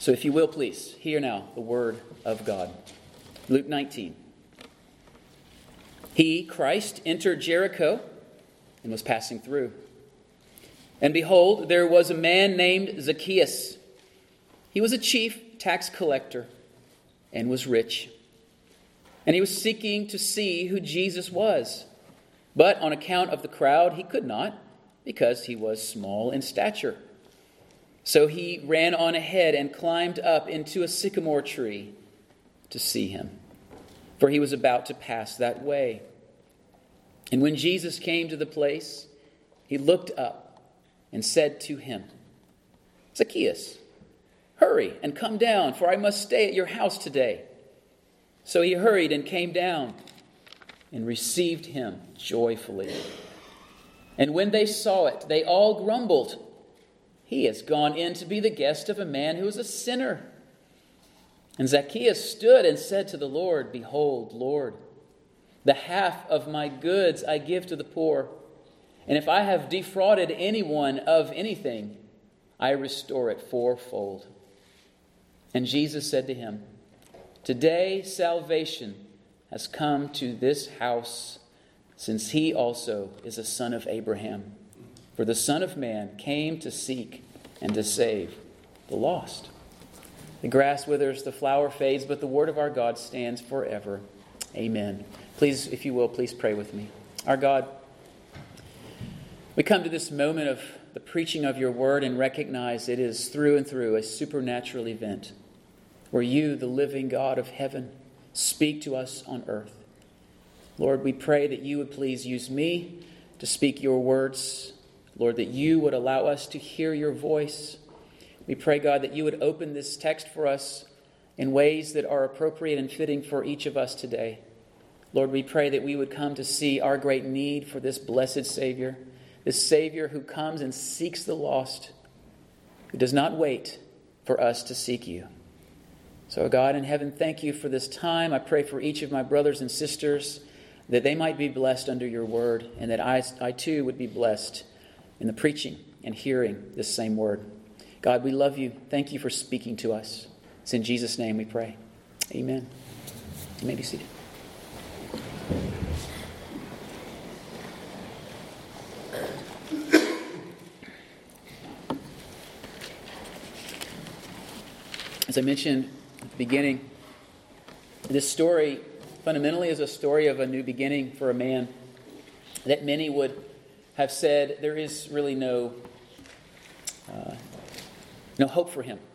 So if you will, please, hear now the word of God. Luke 19. He, Christ, entered Jericho and was passing through. And behold, there was a man named Zacchaeus. He was a chief tax collector and was rich. And he was seeking to see who Jesus was. But on account of the crowd, he could not, because he was small in stature. So he ran on ahead and climbed up into a sycamore tree to see him, for he was about to pass that way. And when Jesus came to the place, he looked up and said to him, Zacchaeus, hurry and come down, for I must stay at your house today. So he hurried and came down and received him joyfully. And when they saw it, they all grumbled, he has gone in to be the guest of a man who is a sinner. And Zacchaeus stood and said to the Lord, Behold, Lord, the half of my goods I give to the poor, and if I have defrauded anyone of anything, I restore it fourfold. And Jesus said to him, Today salvation has come to this house, since he also is a son of Abraham. For the Son of Man came to seek and to save the lost. The grass withers, the flower fades, but the word of our God stands forever. Amen. Please, if you will, please pray with me. Our God, we come to this moment of the preaching of your word and recognize it is through and through a supernatural event where you, the living God of heaven, speak to us on earth. Lord, we pray that you would please use me to speak your words. Lord, that you would allow us to hear your voice. We pray, God, that you would open this text for us in ways that are appropriate and fitting for each of us today. Lord, we pray that we would come to see our great need for this blessed Savior, this Savior who comes and seeks the lost, who does not wait for us to seek you. So, God in heaven, thank you for this time. I pray for each of my brothers and sisters that they might be blessed under your word, and that I too would be blessed in the preaching and hearing this same word. God, we love you. Thank you for speaking to us. It's in Jesus' name we pray. Amen. You may be seated. As I mentioned at the beginning, this story fundamentally is a story of a new beginning for a man that many would have said there is really no hope for him.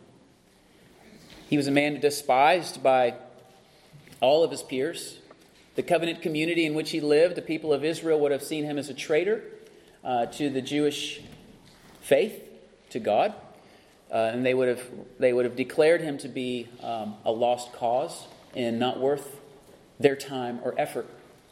He was a man despised by all of his peers. The covenant community in which he lived, the people of Israel, would have seen him as a traitor to the Jewish faith, to God. And they would have declared him to be a lost cause and not worth their time or effort.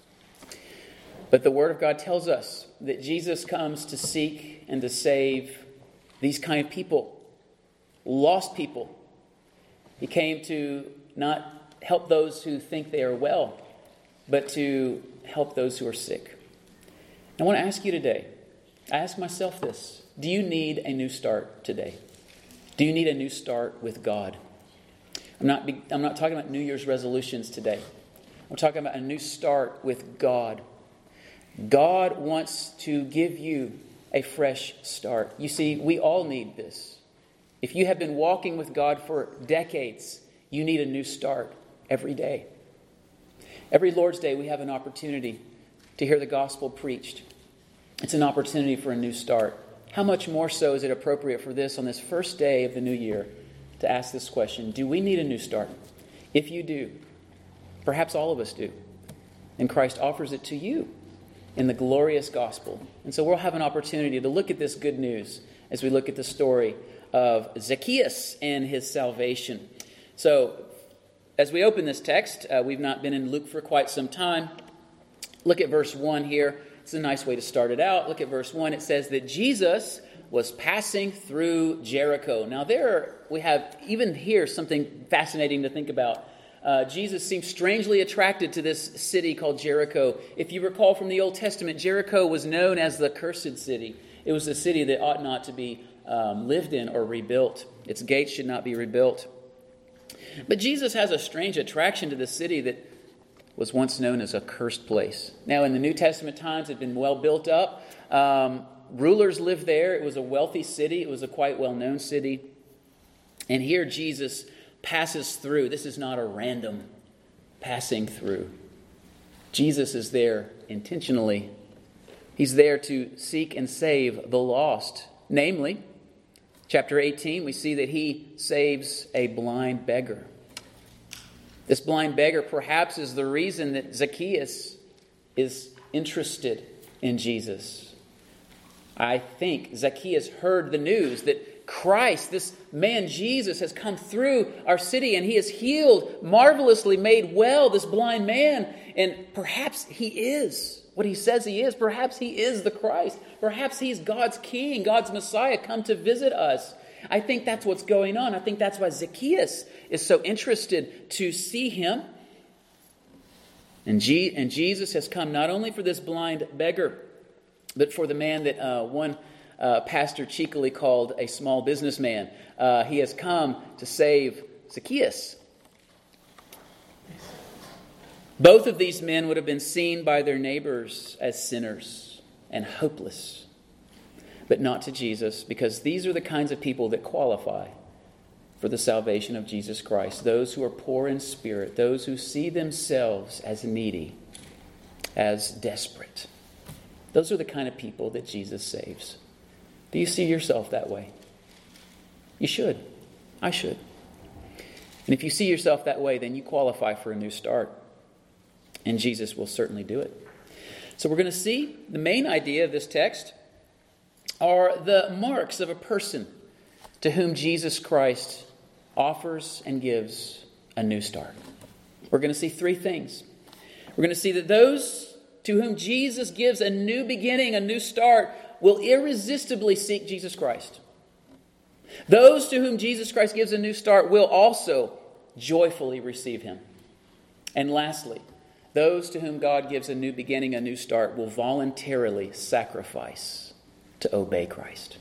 But the Word of God tells us that Jesus comes to seek and to save these kind of people, lost people. He came to not help those who think they are well, but to help those who are sick. I want to ask you today, I ask myself this, do you need a new start today? Do you need a new start with God? I'm not talking about New Year's resolutions today. I'm talking about a new start with God. God wants to give you a fresh start. You see, we all need this. If you have been walking with God for decades, you need a new start every day. Every Lord's Day, we have an opportunity to hear the gospel preached. It's an opportunity for a new start. How much more so is it appropriate for this on this first day of the new year to ask this question? Do we need a new start? If you do, perhaps all of us do. And Christ offers it to you in the glorious gospel. And so we'll have an opportunity to look at this good news as we look at the story of Zacchaeus and his salvation. So as we open this text, we've not been in Luke for quite some time. Look at verse 1 here. It's a nice way to start it out. Look at verse 1. It says that Jesus was passing through Jericho. Now there we have even here something fascinating to think about. Jesus seems strangely attracted to this city called Jericho. If you recall from the Old Testament, Jericho was known as the cursed city. It was a city that ought not to be lived in or rebuilt. Its gates should not be rebuilt. But Jesus has a strange attraction to this city that was once known as a cursed place. Now, in the New Testament times, it had been well built up. Rulers lived there. It was a wealthy city. It was a quite well-known city. And here Jesus passes through. This is not a random passing through. Jesus is there intentionally. He's there to seek and save the lost. Namely, chapter 18, we see that he saves a blind beggar. This blind beggar perhaps is the reason that Zacchaeus is interested in Jesus. I think Zacchaeus heard the news that Christ, this man Jesus, has come through our city and he has healed, marvelously made well this blind man. And perhaps he is what he says he is. Perhaps he is the Christ. Perhaps he's God's King, God's Messiah, come to visit us. I think that's what's going on. I think that's why Zacchaeus is so interested to see him. And Jesus has come not only for this blind beggar, but for the man that one pastor cheekily called a small businessman. He has come to save Zacchaeus. Both of these men would have been seen by their neighbors as sinners and hopeless, but not to Jesus, because these are the kinds of people that qualify for the salvation of Jesus Christ. Those who are poor in spirit, those who see themselves as needy, as desperate. Those are the kind of people that Jesus saves. Do you see yourself that way? You should. I should. And if you see yourself that way, then you qualify for a new start. And Jesus will certainly do it. So we're going to see the main idea of this text are the marks of a person to whom Jesus Christ offers and gives a new start. We're going to see three things. We're going to see that those to whom Jesus gives a new beginning, a new start, will irresistibly seek Jesus Christ. Those to whom Jesus Christ gives a new start will also joyfully receive him. And lastly, those to whom God gives a new beginning, a new start, will voluntarily sacrifice to obey Christ.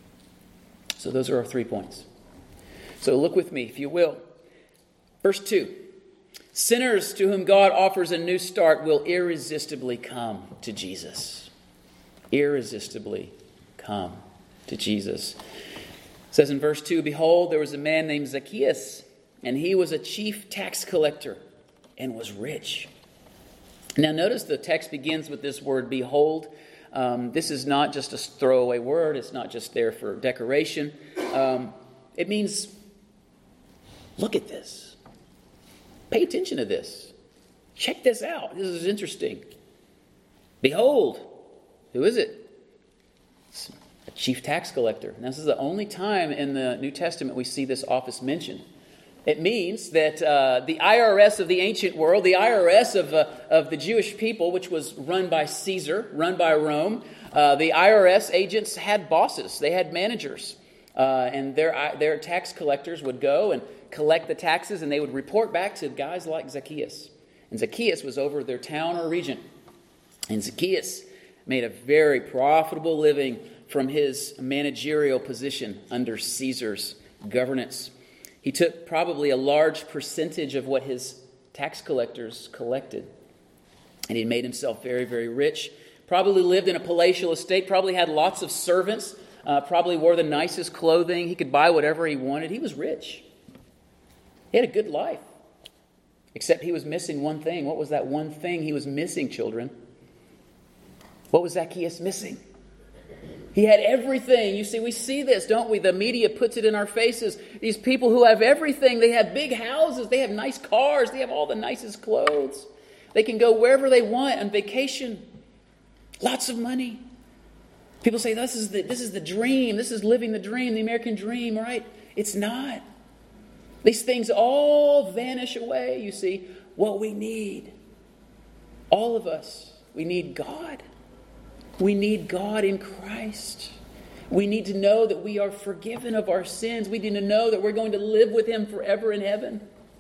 So those are our 3 points. So look with me, if you will. Verse 2. Sinners to whom God offers a new start will irresistibly come to Jesus. Irresistibly come to Jesus. It says in verse 2, Behold, there was a man named Zacchaeus, and he was a chief tax collector and was rich. Now notice the text begins with this word, behold. This is not just a throwaway word. It's not just there for decoration. It means, look at this. Pay attention to this. Check this out. This is interesting. Behold. Who is it? It's a chief tax collector. And this is the only time in the New Testament we see this office mentioned. It means that the IRS of the ancient world, the IRS of the Jewish people, which was run by Caesar, run by Rome, the IRS agents had bosses. They had managers. And their tax collectors would go and collect the taxes, and they would report back to guys like Zacchaeus. And Zacchaeus was over their town or region. And Zacchaeus made a very profitable living from his managerial position under Caesar's governance. He took probably a large percentage of what his tax collectors collected. And he made himself very, very rich. Probably lived in a palatial estate. Probably had lots of servants. Probably wore the nicest clothing. He could buy whatever he wanted. He was rich. He had a good life. Except he was missing one thing. What was that one thing he was missing, children? What was Zacchaeus missing? He had everything. You see, we see this, don't we? The media puts it in our faces. These people who have everything, they have big houses, they have nice cars, they have all the nicest clothes. They can go wherever they want on vacation. Lots of money. People say, this is the dream. This is living the dream, the American dream, right? It's not. These things all vanish away, you see. What we need, all of us, we need God. We need God in Christ. We need to know that we are forgiven of our sins. We need to know that we're going to live with him forever in heaven.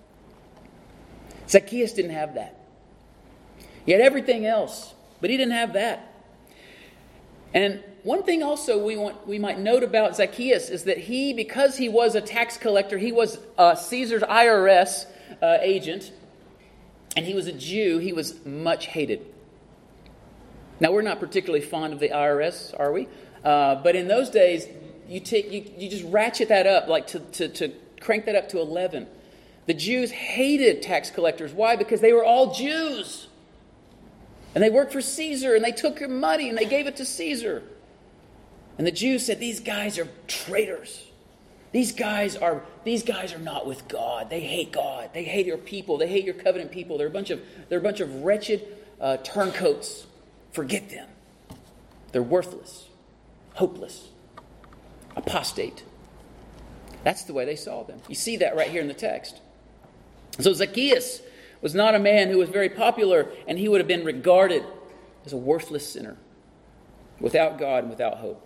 Zacchaeus didn't have that. He had everything else, but he didn't have that. And one thing also we might note about Zacchaeus is that because he was a tax collector, he was Caesar's IRS agent, and he was a Jew, he was much hated. Now, we're not particularly fond of the IRS, are we? But in those days, you just ratchet that up, like to crank that up to 11. The Jews hated tax collectors. Why? Because they were all Jews. And they worked for Caesar, and they took your money, and they gave it to Caesar. And the Jews said, these guys are traitors. These guys are not with God. They hate God. They hate your people. They hate your covenant people. They're a bunch of wretched turncoats. Forget them. They're worthless, hopeless, apostate. That's the way they saw them. You see that right here in the text. So Zacchaeus was not a man who was very popular, and he would have been regarded as a worthless sinner, without God and without hope.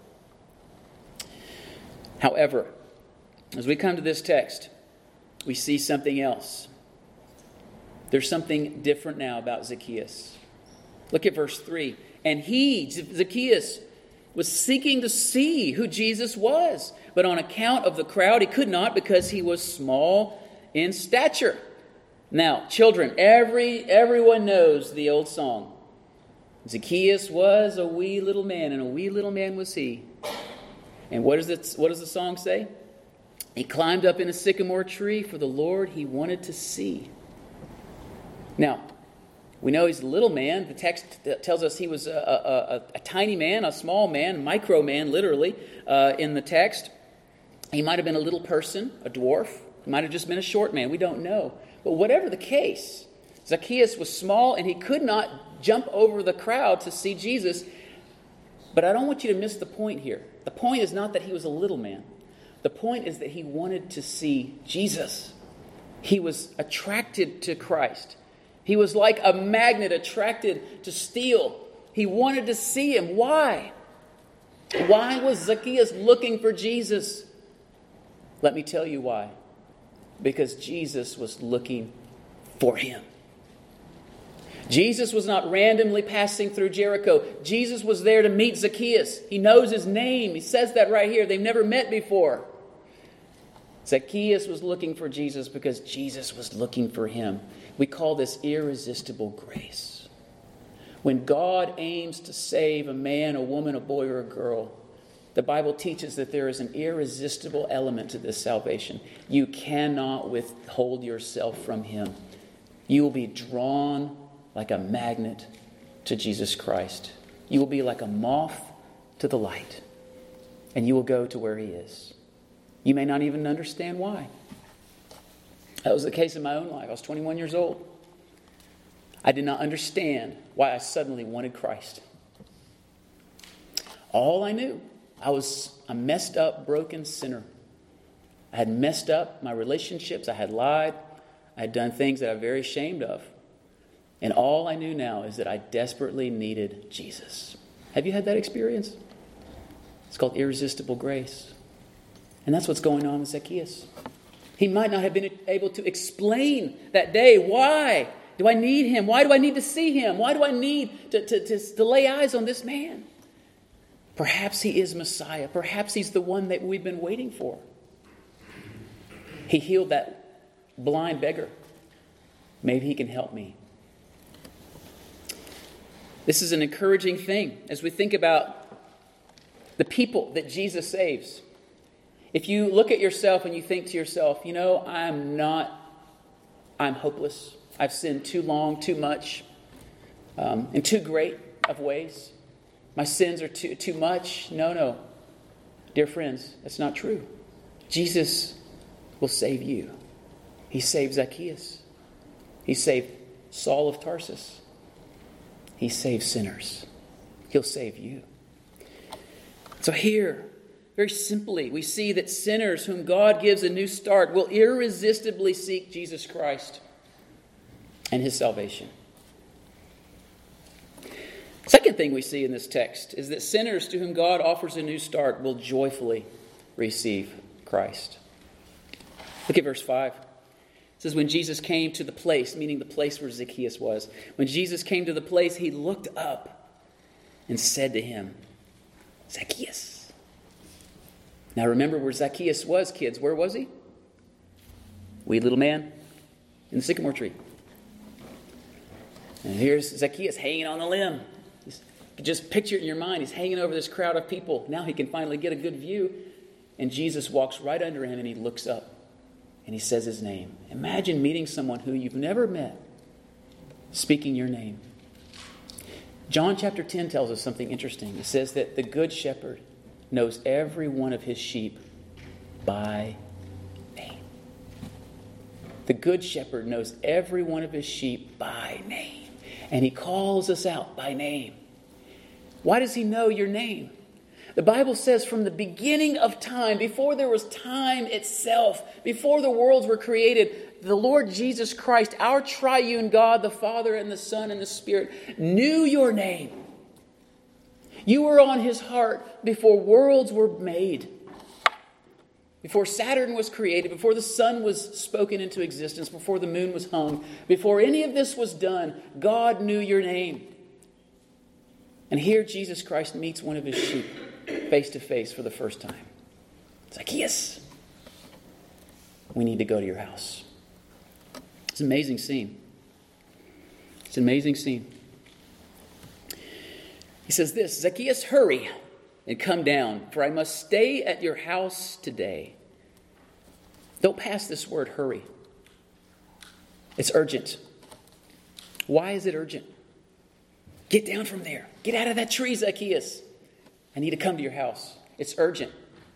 However, as we come to this text, we see something else. There's something different now about Zacchaeus. Look at verse 3. And he, Zacchaeus, was seeking to see who Jesus was, but on account of the crowd, he could not because he was small in stature. Now, children, everyone knows the old song. Zacchaeus was a wee little man, and a wee little man was he. And what does the song say? He climbed up in a sycamore tree for the Lord he wanted to see. Now, we know he's a little man. The text tells us he was a tiny man, a small man, micro man, literally, in the text. He might have been a little person, a dwarf. He might have just been a short man. We don't know. But whatever the case, Zacchaeus was small and he could not jump over the crowd to see Jesus. But I don't want you to miss the point here. The point is not that he was a little man. The point is that he wanted to see Jesus. He was attracted to Christ. He was like a magnet attracted to steel. He wanted to see him. Why? Why was Zacchaeus looking for Jesus? Let me tell you why. Because Jesus was looking for him. Jesus was not randomly passing through Jericho. Jesus was there to meet Zacchaeus. He knows his name. He says that right here. They've never met before. Zacchaeus was looking for Jesus because Jesus was looking for him. We call this irresistible grace. When God aims to save a man, a woman, a boy, or a girl, the Bible teaches that there is an irresistible element to this salvation. You cannot withhold yourself from him. You will be drawn like a magnet to Jesus Christ. You will be like a moth to the light. And you will go to where he is. You may not even understand why. That was the case in my own life. I was 21 years old. I did not understand why I suddenly wanted Christ. All I knew, I was a messed up, broken sinner. I had messed up my relationships. I had lied. I had done things that I'm very ashamed of. And all I knew now is that I desperately needed Jesus. Have you had that experience? It's called irresistible grace. And that's what's going on with Zacchaeus. He might not have been able to explain that day, why do I need him? Why do I need to see him? Why do I need to lay eyes on this man? Perhaps he is Messiah. Perhaps he's the one that we've been waiting for. He healed that blind beggar. Maybe he can help me. This is an encouraging thing as we think about the people that Jesus saves. If you look at yourself and you think to yourself, I'm hopeless. I've sinned too long, too much, in too great of ways. My sins are too much. No. Dear friends, that's not true. Jesus will save you. He saved Zacchaeus. He saved Saul of Tarsus. He saves sinners. He'll save you. So here, very simply, we see that sinners whom God gives a new start will irresistibly seek Jesus Christ and his salvation. Second thing we see in this text is that sinners to whom God offers a new start will joyfully receive Christ. Look at verse 5. It says, when Jesus came to the place, meaning the place where Zacchaeus was, when Jesus came to the place, he looked up and said to him, Zacchaeus. Now remember where Zacchaeus was, kids. Where was he? Wee little man in the sycamore tree. And here's Zacchaeus hanging on the limb. Just picture it in your mind. He's hanging over this crowd of people. Now he can finally get a good view. And Jesus walks right under him and he looks up. And he says his name. Imagine meeting someone who you've never met, speaking your name. John chapter 10 tells us something interesting. It says that the good shepherd knows every one of his sheep by name. The good shepherd knows every one of his sheep by name. And he calls us out by name. Why does he know your name? The Bible says from the beginning of time, before there was time itself, before the worlds were created, the Lord Jesus Christ, our triune God, the Father and the Son and the Spirit, knew your name. You were on his heart before worlds were made. Before Saturn was created, before the sun was spoken into existence, before the moon was hung, before any of this was done, God knew your name. And here Jesus Christ meets one of his sheep face to face for the first time. Zacchaeus, we need to go to your house. It's an amazing scene. It's an amazing scene. He says this, Zacchaeus, hurry and come down, for I must stay at your house today. Don't pass this word, hurry. It's urgent. Why is it urgent? Get down from there. Get out of that tree, Zacchaeus. I need to come to your house. It's urgent.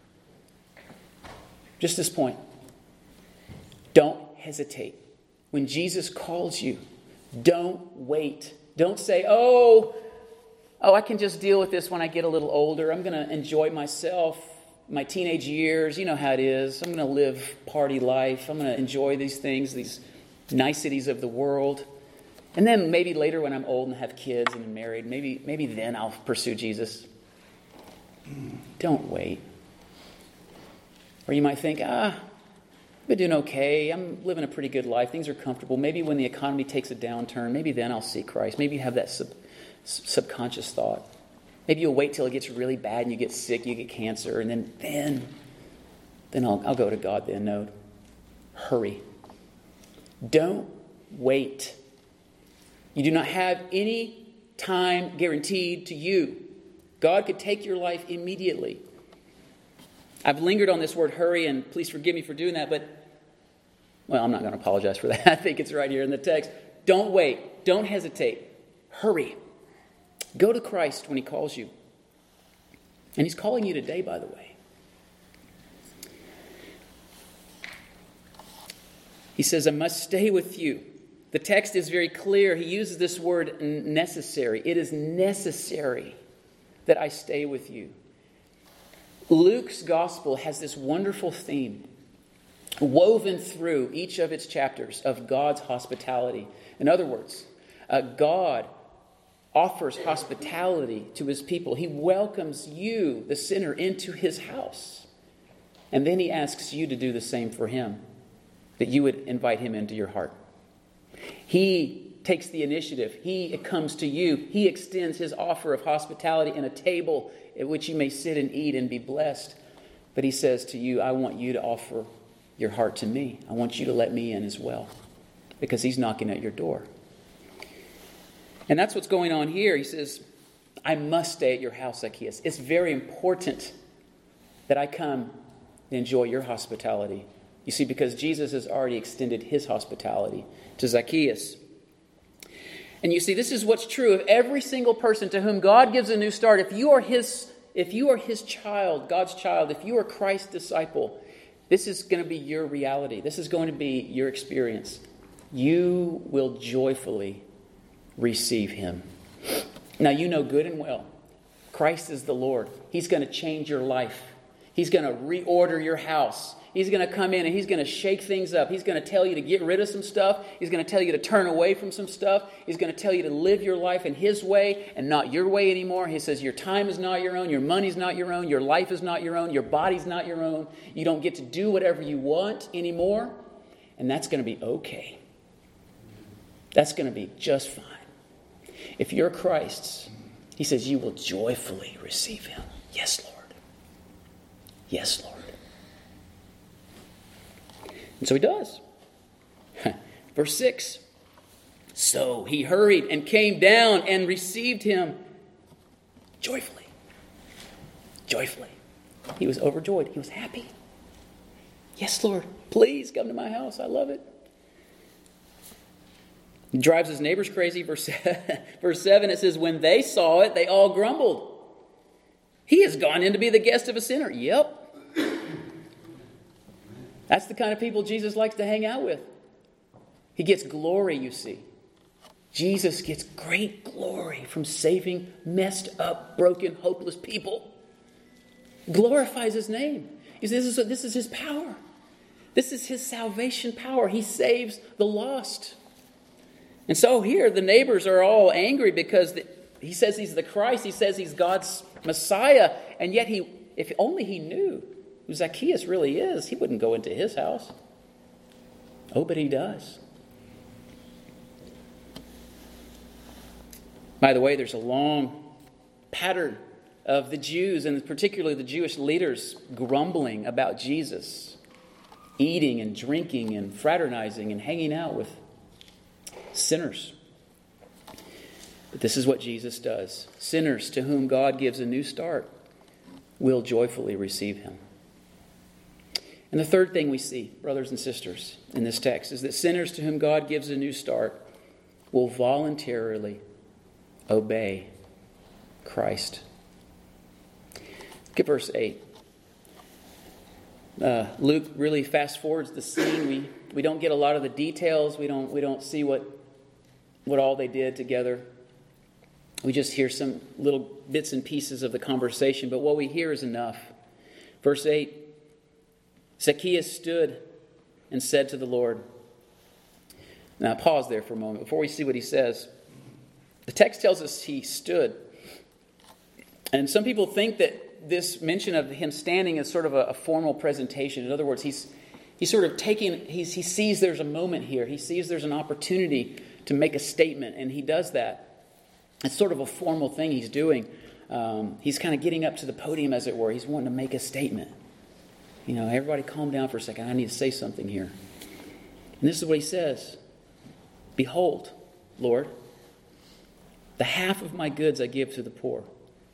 Just this point. Don't hesitate. When Jesus calls you, don't wait. Don't say, oh, I can just deal with this when I get a little older. I'm going to enjoy myself, my teenage years. You know how it is. I'm going to live party life. I'm going to enjoy these things, these niceties of the world. And then maybe later when I'm old and have kids and married, maybe then I'll pursue Jesus. Don't wait. Or you might think, I've been doing okay. I'm living a pretty good life. Things are comfortable. Maybe when the economy takes a downturn, maybe then I'll see Christ. Maybe you have that subconscious thought. Maybe you'll wait till it gets really bad and you get sick, you get cancer, and then I'll go to God then. No, hurry. Don't wait. You do not have any time guaranteed to you. God could take your life immediately. I've lingered on this word hurry, and please forgive me for doing that, but, well, I'm not going to apologize for that. I think it's right here in the text. Don't wait. Don't hesitate. Hurry. Go to Christ when he calls you. And he's calling you today, by the way. He says, I must stay with you. The text is very clear. He uses this word necessary. It is necessary that I stay with you. Luke's gospel has this wonderful theme woven through each of its chapters of God's hospitality. In other words, God offers hospitality to his people. He welcomes you, the sinner, into his house. And then he asks you to do the same for him, that you would invite him into your heart. He takes the initiative. He comes to you. He extends his offer of hospitality in a table at which you may sit and eat and be blessed. But he says to you, I want you to offer your heart to me. I want you to let me in as well, because he's knocking at your door. And that's what's going on here. He says, I must stay at your house, Zacchaeus. It's very important that I come and enjoy your hospitality. You see, because Jesus has already extended his hospitality to Zacchaeus. And you see, this is what's true of every single person to whom God gives a new start. If you are his child, God's child, if you are Christ's disciple, this is going to be your reality. This is going to be your experience. You will joyfully receive him. Now, you know good and well, Christ is the Lord. He's going to change your life. He's going to reorder your house. He's going to come in and he's going to shake things up. He's going to tell you to get rid of some stuff. He's going to tell you to turn away from some stuff. He's going to tell you to live your life in his way and not your way anymore. He says your time is not your own. Your money's not your own. Your life is not your own. Your body's not your own. You don't get to do whatever you want anymore. And that's going to be okay. That's going to be just fine. If you're Christ's, he says you will joyfully receive him. Yes, Lord. Yes, Lord. And so he does. Verse 6. So he hurried and came down and received him joyfully. Joyfully. He was overjoyed. He was happy. Yes, Lord. Please come to my house. I love it. He drives his neighbors crazy. Verse 7, it says, when they saw it, they all grumbled. He has gone in to be the guest of a sinner. Yep. That's the kind of people Jesus likes to hang out with. He gets glory, you see. Jesus gets great glory from saving messed up, broken, hopeless people. Glorifies his name. He says, this is his power. This is his salvation power. He saves the lost. And so here the neighbors are all angry because he says he's the Christ. He says he's God's Messiah. And yet if only he knew who Zacchaeus really is, he wouldn't go into his house. Oh, but he does. By the way, there's a long pattern of the Jews, and particularly the Jewish leaders, grumbling about Jesus, eating and drinking and fraternizing and hanging out with sinners. But this is what Jesus does. Sinners to whom God gives a new start will joyfully receive him. And the third thing we see, brothers and sisters, in this text is that sinners to whom God gives a new start will voluntarily obey Christ. Look at verse 8. Luke really fast forwards the scene. We don't get a lot of the details. We don't see what all they did together. We just hear some little bits and pieces of the conversation, but what we hear is enough. Verse 8, Zacchaeus stood and said to the Lord. Now pause there for a moment before we see what he says. The text tells us he stood. And some people think that this mention of him standing is sort of a formal presentation. In other words, he's sort of he sees there's a moment here. He sees there's an opportunity to make a statement, and he does that. It's sort of a formal thing he's doing. He's kind of getting up to the podium, as it were. He's wanting to make a statement. Everybody calm down for a second. I need to say something here. And this is what he says. Behold, Lord, the half of my goods I give to the poor.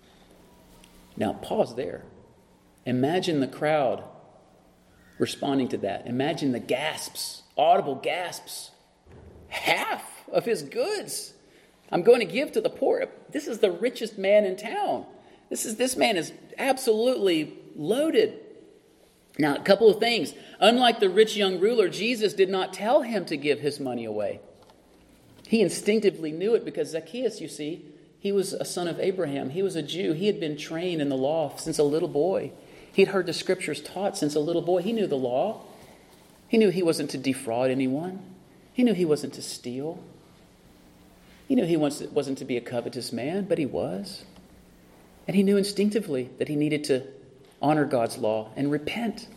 Now, pause there. Imagine the crowd responding to that. Imagine the gasps, audible gasps. Half of his goods I'm going to give to the poor. This is the richest man in town. This man is absolutely loaded. Now, a couple of things. Unlike the rich young ruler, Jesus did not tell him to give his money away. He instinctively knew it because Zacchaeus, you see, he was a son of Abraham. He was a Jew. He had been trained in the law since a little boy. He'd heard the scriptures taught since a little boy. He knew the law. He knew he wasn't to defraud anyone. He knew he wasn't to steal. He knew he wasn't to be a covetous man, but he was. And he knew instinctively that he needed to honor God's law and repent.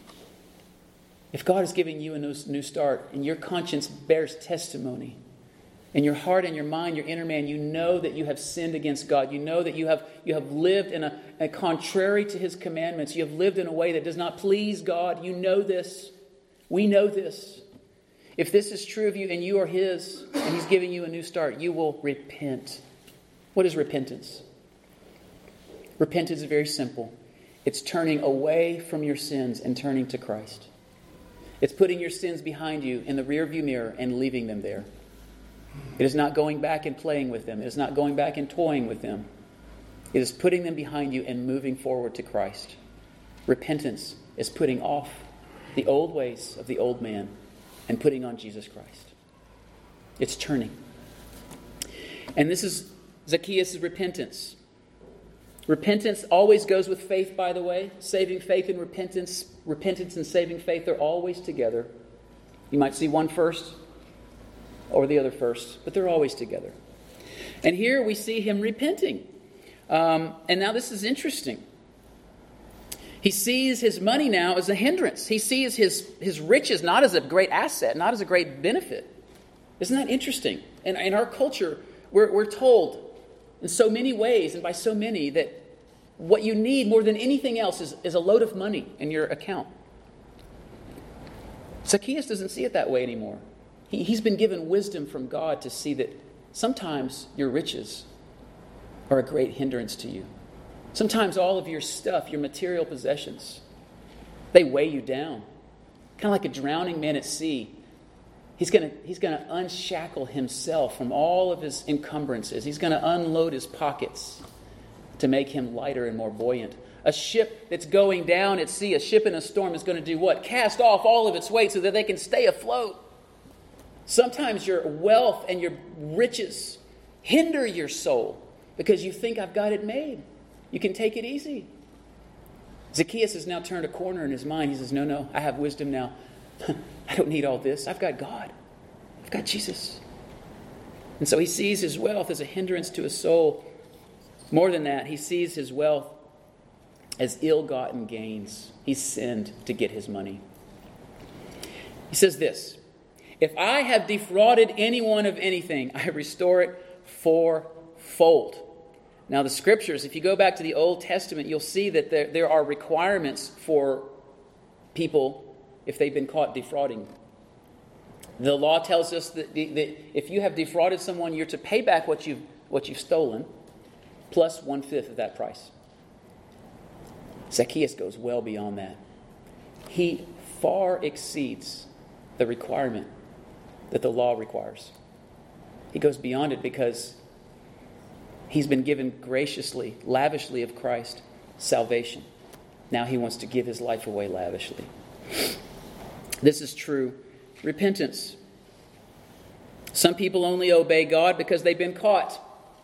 If God is giving you a new start and your conscience bears testimony, in your heart and your mind, your inner man, you know that you have sinned against God. You know that you have lived in a contrary to his commandments. You have lived in a way that does not please God. You know this. We know this. If this is true of you and you are his and he's giving you a new start, you will repent. What is repentance? Repentance is very simple. It's turning away from your sins and turning to Christ. It's putting your sins behind you in the rearview mirror and leaving them there. It is not going back and playing with them. It is not going back and toying with them. It is putting them behind you and moving forward to Christ. Repentance is putting off the old ways of the old man and putting on Jesus Christ. It's turning. And this is Zacchaeus' repentance. Repentance always goes with faith, by the way. Saving faith and repentance. Repentance and saving faith are always together. You might see one first or the other first, but they're always together. And here we see him repenting. And now this is interesting. He sees his money now as a hindrance. He sees his riches not as a great asset, not as a great benefit. Isn't that interesting? And in our culture, we're told in so many ways and by so many that what you need more than anything else is a load of money in your account. Zacchaeus doesn't see it that way anymore. He's been given wisdom from God to see that sometimes your riches are a great hindrance to you. Sometimes all of your stuff, your material possessions, they weigh you down. Kind of like a drowning man at sea. He's going to unshackle himself from all of his encumbrances. He's going to unload his pockets to make him lighter and more buoyant. A ship that's going down at sea, a ship in a storm, is going to do what? Cast off all of its weight so that they can stay afloat. Sometimes your wealth and your riches hinder your soul because you think, I've got it made. You can take it easy. Zacchaeus has now turned a corner in his mind. He says, no, I have wisdom now. I don't need all this. I've got God. I've got Jesus. And so he sees his wealth as a hindrance to his soul. More than that, he sees his wealth as ill-gotten gains. He sinned to get his money. He says this, if I have defrauded anyone of anything, I restore it fourfold. Now the scriptures, if you go back to the Old Testament, you'll see that there are requirements for people if they've been caught defrauding. The law tells us that if you have defrauded someone, you're to pay back what you've stolen, plus 1/5 of that price. Zacchaeus goes well beyond that. He far exceeds the requirement that the law requires. He goes beyond it because he's been given graciously, lavishly of Christ, salvation. Now he wants to give his life away lavishly. This is true repentance. Some people only obey God because they've been caught.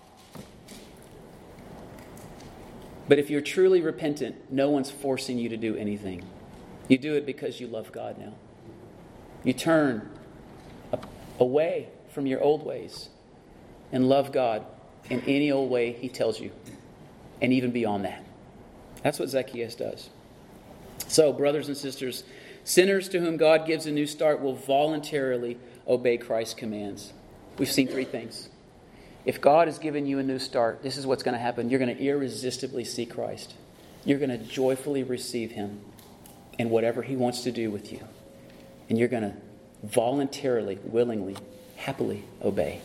But if you're truly repentant, no one's forcing you to do anything. You do it because you love God now. You turn away from your old ways and love God in any old way He tells you, and even beyond that. That's what Zacchaeus does. So, brothers and sisters, sinners to whom God gives a new start will voluntarily obey Christ's commands. We've seen three things. If God has given you a new start, this is what's going to happen. You're going to irresistibly see Christ. You're going to joyfully receive Him in whatever He wants to do with you. And you're going to voluntarily, willingly, happily obey.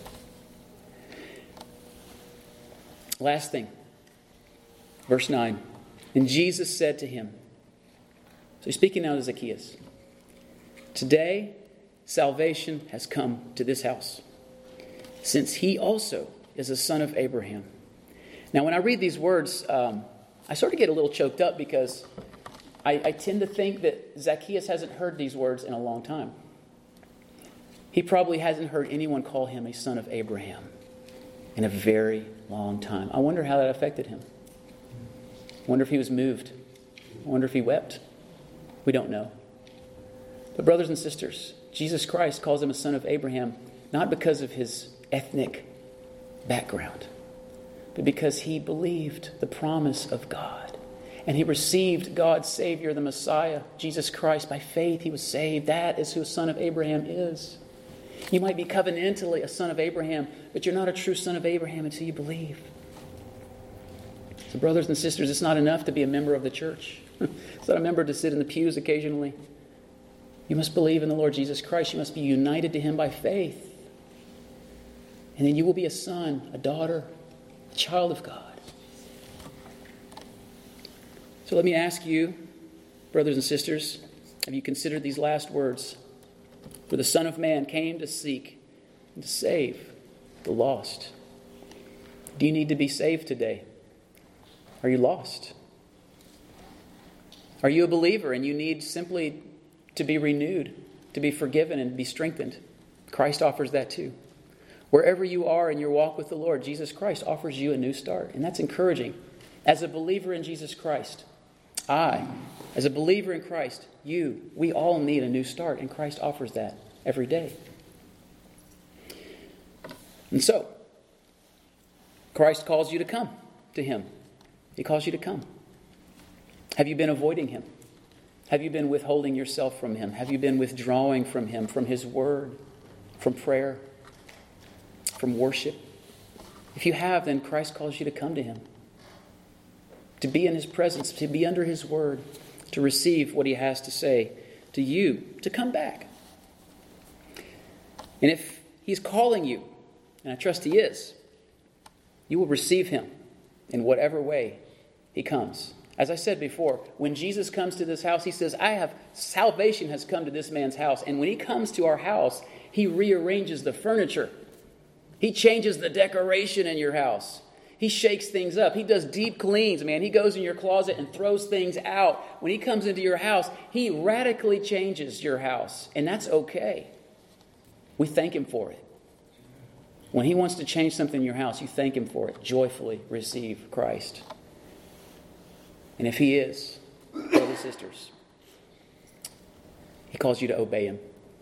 Last thing. Verse 9. And Jesus said to him, so he's speaking now to Zacchaeus, today salvation has come to this house, since he also is a son of Abraham. Now when I read these words, I sort of get a little choked up because I tend to think that Zacchaeus hasn't heard these words in a long time. He probably hasn't heard anyone call him a son of Abraham in a very long time. I wonder how that affected him. I wonder if he was moved. I wonder if he wept. We don't know. But brothers and sisters, Jesus Christ calls him a son of Abraham not because of his ethnic background, but because he believed the promise of God. And he received God's Savior, the Messiah, Jesus Christ. By faith he was saved. That is who a son of Abraham is. You might be covenantally a son of Abraham, but you're not a true son of Abraham until you believe. So brothers and sisters, it's not enough to be a member of the church. It's not a member to sit in the pews occasionally. You must believe in the Lord Jesus Christ. You must be united to Him by faith. And then you will be a son, a daughter, a child of God. So let me ask you, brothers and sisters, have you considered these last words? For the Son of Man came to seek and to save the lost. Do you need to be saved today? Are you lost? Are you a believer and you need simply to be renewed, to be forgiven and be strengthened? Christ offers that too. Wherever you are in your walk with the Lord, Jesus Christ offers you a new start. And that's encouraging. As a believer in Jesus Christ, as a believer in Christ, we all need a new start. And Christ offers that every day. And so, Christ calls you to come to Him. He calls you to come. Have you been avoiding Him? Have you been withholding yourself from Him? Have you been withdrawing from Him, from His Word, from prayer, from worship? If you have, then Christ calls you to come to Him. to be in his presence, to be under his word, to receive what he has to say to you, to come back. And if he's calling you, and I trust he is, you will receive him in whatever way he comes. As I said before, when Jesus comes to this house, he says, salvation has come to this man's house. And when he comes to our house, he rearranges the furniture. He changes the decoration in your house. He shakes things up. He does deep cleans, man. He goes in your closet and throws things out. When he comes into your house, he radically changes your house. And that's okay. We thank him for it. When he wants to change something in your house, you thank him for it. Joyfully receive Christ. And if he is, brothers and sisters, he calls you to obey him.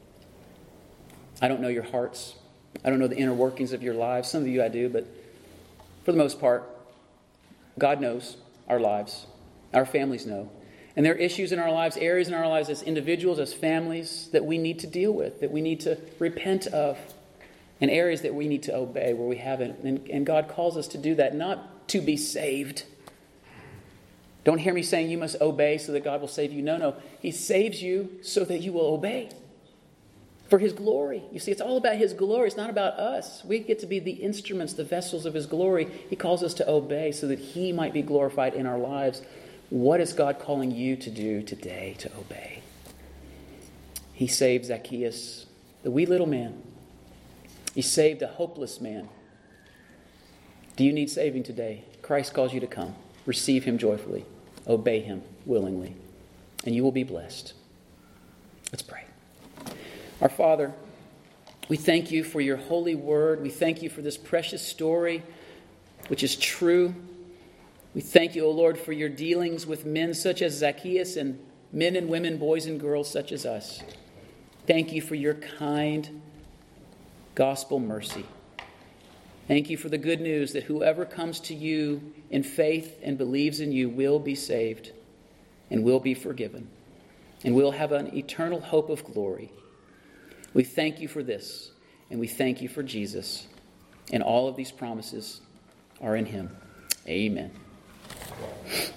I don't know your hearts. I don't know the inner workings of your lives. Some of you I do, but for the most part, God knows our lives. Our families know. And there are issues in our lives, areas in our lives as individuals, as families, that we need to deal with, that we need to repent of, and areas that we need to obey where we haven't. And God calls us to do that, not to be saved. Don't hear me saying you must obey so that God will save you. No. He saves you so that you will obey. For his glory. You see, it's all about his glory. It's not about us. We get to be the instruments, the vessels of his glory. He calls us to obey so that he might be glorified in our lives. What is God calling you to do today to obey? He saved Zacchaeus, the wee little man. He saved a hopeless man. Do you need saving today? Christ calls you to come. Receive him joyfully. Obey him willingly. And you will be blessed. Let's pray. Our Father, we thank you for your holy word. We thank you for this precious story, which is true. We thank you, O Lord, for your dealings with men such as Zacchaeus and men and women, boys and girls such as us. Thank you for your kind gospel mercy. Thank you for the good news that whoever comes to you in faith and believes in you will be saved and will be forgiven and will have an eternal hope of glory. We thank you for this, and we thank you for Jesus. And all of these promises are in him. Amen.